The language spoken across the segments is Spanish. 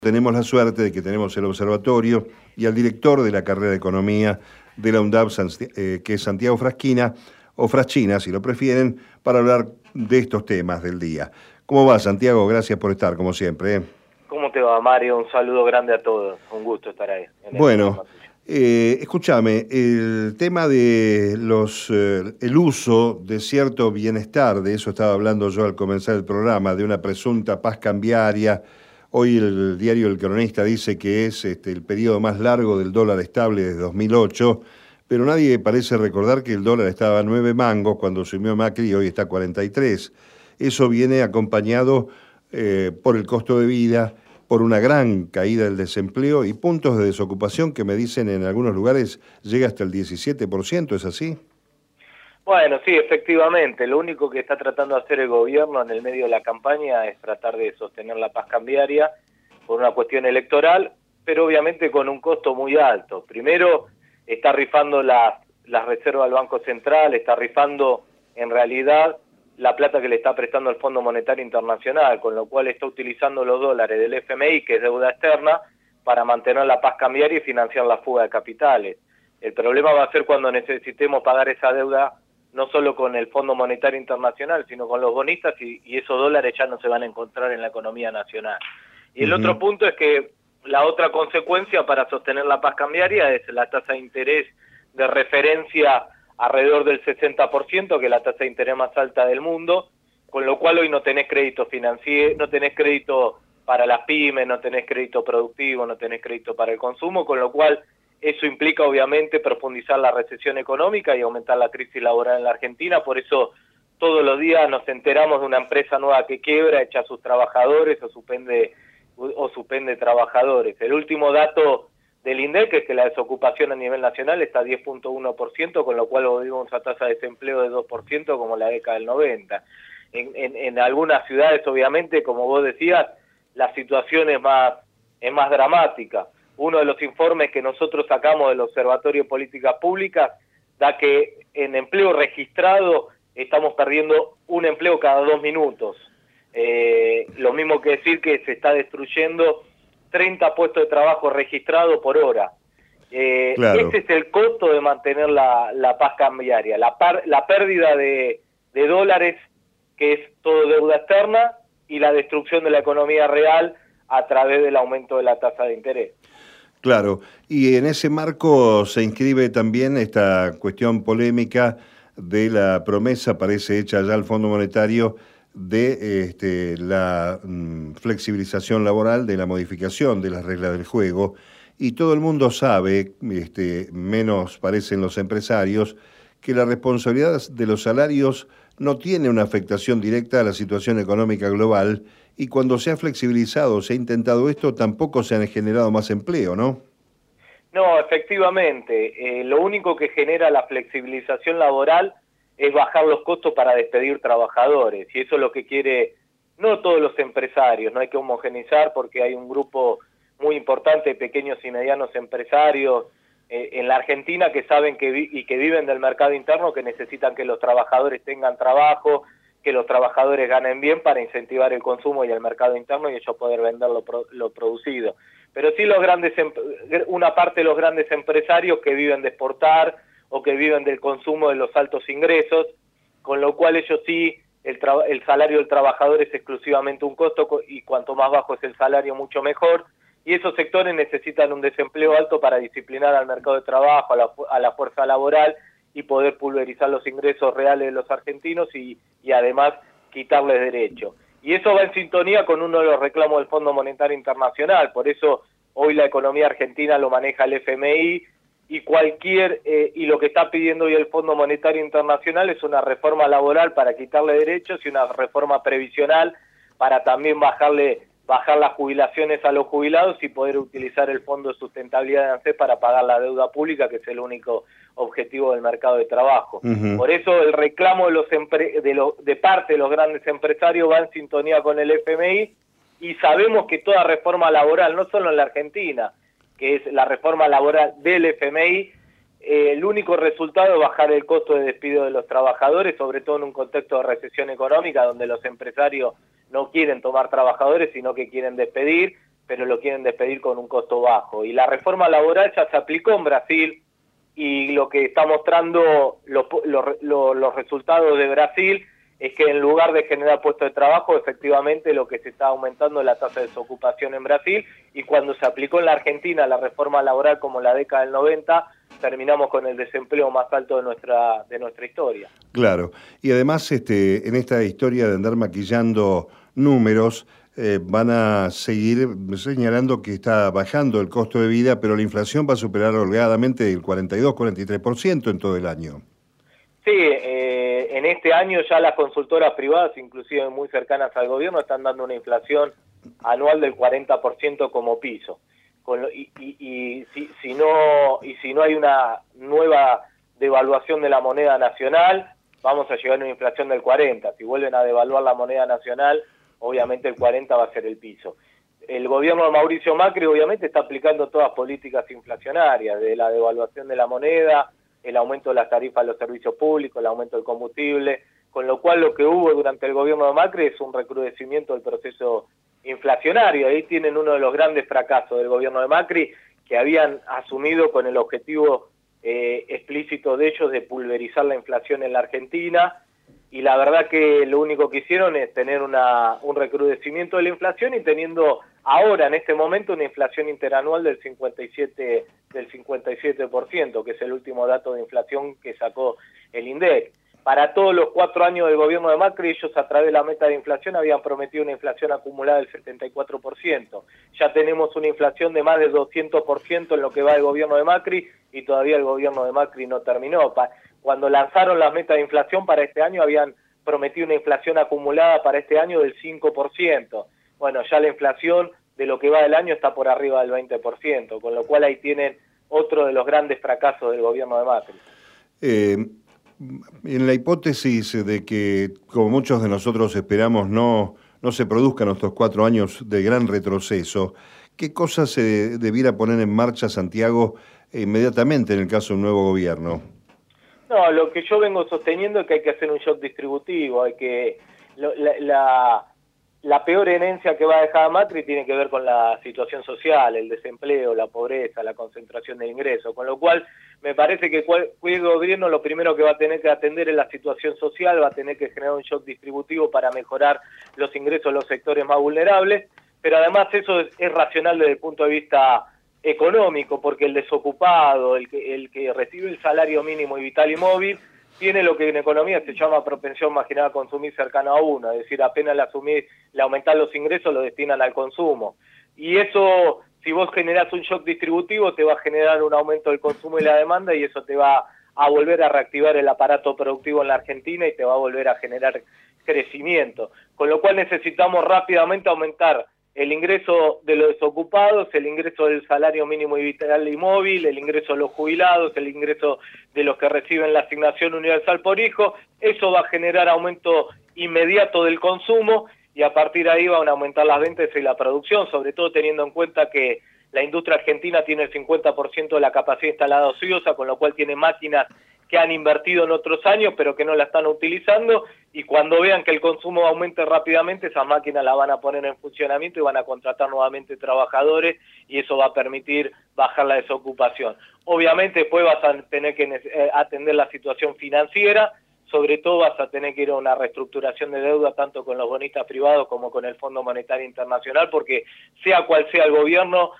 Tenemos la suerte de que tenemos el observatorio y al director de la carrera de Economía de la UNDAB, que es Santiago Frasquina, o Fraschina, si lo prefieren, para hablar de estos temas del día. ¿Cómo va, Santiago? Gracias por estar, como siempre. ¿Cómo te va, Mario? Un saludo grande a todos. Un gusto estar ahí en el Bueno, programa tuyo. escúchame, el tema de el uso de cierto bienestar, de eso estaba hablando yo al comenzar el programa, de una presunta paz cambiaria. Hoy el diario El Cronista dice que es el periodo más largo del dólar estable desde 2008, pero nadie parece recordar que el dólar estaba a 9 mangos cuando asumió Macri y hoy está a 43. Eso viene acompañado por el costo de vida, por una gran caída del desempleo y puntos de desocupación que me dicen en algunos lugares llega hasta el 17%, ¿es así? Bueno, sí, efectivamente. Lo único que está tratando de hacer el gobierno en el medio de la campaña es tratar de sostener la paz cambiaria por una cuestión electoral, pero obviamente con un costo muy alto. Primero, está rifando las reservas del Banco Central, está rifando en realidad la plata que le está prestando el Fondo Monetario Internacional, con lo cual está utilizando los dólares del FMI, que es deuda externa, para mantener la paz cambiaria y financiar la fuga de capitales. El problema va a ser cuando necesitemos pagar esa deuda no solo con el Fondo Monetario Internacional, sino con los bonistas, y esos dólares ya no se van a encontrar en la economía nacional. Y el otro punto es que la otra consecuencia para sostener la paz cambiaria es la tasa de interés de referencia alrededor del 60%, que es la tasa de interés más alta del mundo, con lo cual hoy no tenés crédito financiero, no tenés crédito para las pymes, no tenés crédito productivo, no tenés crédito para el consumo, con lo cual eso implica obviamente profundizar la recesión económica y aumentar la crisis laboral en la Argentina. Por eso todos los días nos enteramos de una empresa nueva que quiebra, echa a sus trabajadores o suspende trabajadores. El último dato del INDEC es que la desocupación a nivel nacional está a 10.1%, con lo cual volvimos a una tasa de desempleo de 2% como la década del 90. En algunas ciudades, obviamente, como vos decías, la situación es más dramática. Uno de los informes que nosotros sacamos del Observatorio de Políticas Públicas da que en empleo registrado estamos perdiendo un empleo cada 2 minutos. Lo mismo que decir que se está destruyendo 30 puestos de trabajo registrados por hora. Claro. Ese es el costo de mantener la paz cambiaria, la pérdida de dólares, que es todo deuda externa, y la destrucción de la economía real a través del aumento de la tasa de interés. Claro, y en ese marco se inscribe también esta cuestión polémica de la promesa, parece hecha ya al Fondo Monetario, de la flexibilización laboral, de la modificación de las reglas del juego, y todo el mundo sabe, menos parecen los empresarios, que la responsabilidad de los salarios no tiene una afectación directa a la situación económica global, y cuando se ha flexibilizado, se ha intentado esto, tampoco se han generado más empleo, ¿no? No, efectivamente. Lo único que genera la flexibilización laboral es bajar los costos para despedir trabajadores. Y eso es lo que quiere, no todos los empresarios, no hay que homogeneizar porque hay un grupo muy importante de pequeños y medianos empresarios en la Argentina que saben y que viven del mercado interno, que necesitan que los trabajadores tengan trabajo, que los trabajadores ganen bien para incentivar el consumo y el mercado interno y ellos poder vender lo producido. Pero sí una parte de los grandes empresarios que viven de exportar o que viven del consumo de los altos ingresos, con lo cual ellos sí, el salario del trabajador es exclusivamente un costo y cuanto más bajo es el salario mucho mejor, y esos sectores necesitan un desempleo alto para disciplinar al mercado de trabajo, a la fuerza laboral y poder pulverizar los ingresos reales de los argentinos y además quitarles derechos. Y eso va en sintonía con uno de los reclamos del Fondo Monetario Internacional, por eso hoy la economía argentina lo maneja el FMI y lo que está pidiendo hoy el Fondo Monetario Internacional es una reforma laboral para quitarle derechos y una reforma previsional para también bajar las jubilaciones a los jubilados y poder utilizar el Fondo de Sustentabilidad de ANSES para pagar la deuda pública, que es el único objetivo del mercado de trabajo. Por eso el reclamo de parte de los grandes empresarios va en sintonía con el FMI, y sabemos que toda reforma laboral, no solo en la Argentina, que es la reforma laboral del FMI, el único resultado es bajar el costo de despido de los trabajadores, sobre todo en un contexto de recesión económica donde los empresarios no quieren tomar trabajadores, sino que quieren despedir, pero lo quieren despedir con un costo bajo. Y la reforma laboral ya se aplicó en Brasil, y lo que está mostrando los resultados de Brasil es que en lugar de generar puestos de trabajo, efectivamente lo que se está aumentando es la tasa de desocupación en Brasil, y cuando se aplicó en la Argentina la reforma laboral como en la década del 90, terminamos con el desempleo más alto de nuestra historia. Claro, y además en esta historia de andar maquillando números, van a seguir señalando que está bajando el costo de vida, pero la inflación va a superar holgadamente el 42-43% en todo el año. Sí, en este año ya las consultoras privadas, inclusive muy cercanas al gobierno, están dando una inflación anual del 40% como piso. Si no hay una nueva devaluación de la moneda nacional, vamos a llegar a una inflación del 40%. Si vuelven a devaluar la moneda nacional, obviamente el 40% va a ser el piso. El gobierno de Mauricio Macri obviamente está aplicando todas políticas inflacionarias, de la devaluación de la moneda, el aumento de las tarifas de los servicios públicos, el aumento del combustible, con lo cual lo que hubo durante el gobierno de Macri es un recrudecimiento del proceso inflacionario. Ahí tienen uno de los grandes fracasos del gobierno de Macri, que habían asumido con el objetivo explícito de ellos de pulverizar la inflación en la Argentina, y la verdad que lo único que hicieron es tener un recrudecimiento de la inflación, y teniendo ahora en este momento una inflación interanual del 57%, que es el último dato de inflación que sacó el INDEC. Para todos los 4 años del gobierno de Macri, ellos a través de la meta de inflación habían prometido una inflación acumulada del 74%. Ya tenemos una inflación de más de 200% en lo que va del gobierno de Macri, y todavía el gobierno de Macri no terminó. Cuando lanzaron las metas de inflación para este año, habían prometido una inflación acumulada para este año del 5%. Bueno, ya la inflación de lo que va del año está por arriba del 20%, con lo cual ahí tienen otro de los grandes fracasos del gobierno de Macri. En la hipótesis de que, como muchos de nosotros esperamos, no se produzcan estos 4 años de gran retroceso, ¿qué cosas se debiera poner en marcha, Santiago, inmediatamente en el caso de un nuevo gobierno? No, lo que yo vengo sosteniendo es que hay que hacer un shock distributivo, hay que la peor herencia que va a dejar Macri tiene que ver con la situación social, el desempleo, la pobreza, la concentración de ingresos, con lo cual me parece que cualquier gobierno lo primero que va a tener que atender es la situación social, va a tener que generar un shock distributivo para mejorar los ingresos de los sectores más vulnerables, pero además eso es racional desde el punto de vista económico, porque el desocupado, el que recibe el salario mínimo y vital y móvil, tiene lo que en economía se llama propensión marginal a consumir cercana a 1, es decir, apenas le aumentan los ingresos, lo destinan al consumo. Y eso, si vos generás un shock distributivo, te va a generar un aumento del consumo y la demanda, y eso te va a volver a reactivar el aparato productivo en la Argentina y te va a volver a generar crecimiento. Con lo cual necesitamos rápidamente aumentar el ingreso de los desocupados, el ingreso del salario mínimo y vital y móvil, el ingreso de los jubilados, el ingreso de los que reciben la asignación universal por hijo. Eso va a generar aumento inmediato del consumo, y a partir de ahí van a aumentar las ventas y la producción, sobre todo teniendo en cuenta que la industria argentina tiene el 50% de la capacidad instalada ociosa, con lo cual tiene máquinas que han invertido en otros años pero que no la están utilizando, y cuando vean que el consumo aumente rápidamente, esas máquinas las van a poner en funcionamiento y van a contratar nuevamente trabajadores, y eso va a permitir bajar la desocupación. Obviamente después vas a tener que atender la situación financiera, sobre todo vas a tener que ir a una reestructuración de deuda tanto con los bonistas privados como con el Fondo Monetario Internacional, porque sea cual sea el gobierno,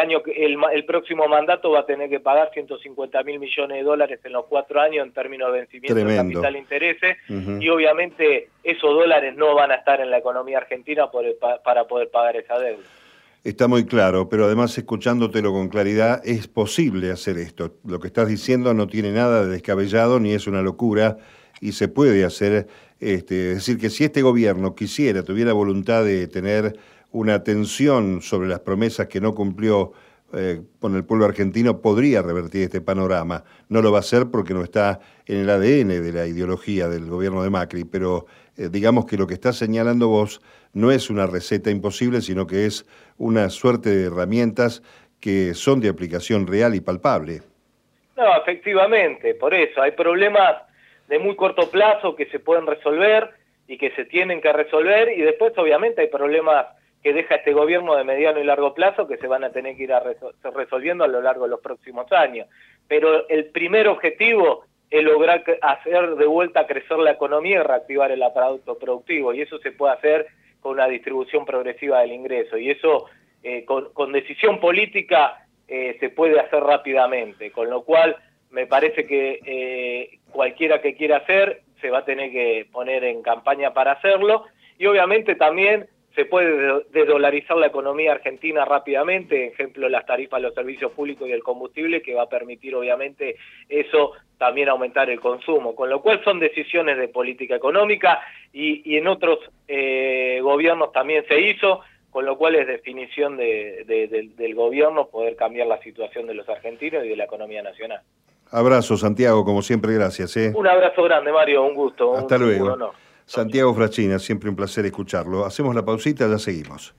el próximo mandato va a tener que pagar 150.000 millones de dólares en los 4 años en términos de vencimiento de capital e intereses, y obviamente esos dólares no van a estar en la economía argentina para poder pagar esa deuda. Está muy claro, pero además, escuchándotelo con claridad, es posible hacer esto. Lo que estás diciendo no tiene nada de descabellado ni es una locura, y se puede hacer. Es decir, que si este gobierno tuviera voluntad de tener una atención sobre las promesas que no cumplió con el pueblo argentino, podría revertir este panorama. No lo va a hacer porque no está en el ADN de la ideología del gobierno de Macri, pero digamos que lo que estás señalando vos no es una receta imposible, sino que es una suerte de herramientas que son de aplicación real y palpable. No, efectivamente, por eso hay problemas de muy corto plazo que se pueden resolver y que se tienen que resolver, y después obviamente hay problemas que deja este gobierno de mediano y largo plazo que se van a tener que ir resolviendo a lo largo de los próximos años. Pero el primer objetivo es lograr hacer de vuelta crecer la economía y reactivar el aparato productivo, y eso se puede hacer con una distribución progresiva del ingreso, y eso con decisión política se puede hacer rápidamente, con lo cual me parece que cualquiera que quiera hacer se va a tener que poner en campaña para hacerlo, y obviamente también se puede desdolarizar la economía argentina rápidamente, ejemplo las tarifas de los servicios públicos y el combustible, que va a permitir obviamente eso también aumentar el consumo, con lo cual son decisiones de política económica y en otros gobiernos también se hizo, con lo cual es definición del gobierno poder cambiar la situación de los argentinos y de la economía nacional. Abrazo, Santiago, como siempre, gracias. Un abrazo grande, Mario, un gusto. Hasta luego. Un honor. Santiago Frachina, siempre un placer escucharlo. Hacemos la pausita, ya seguimos.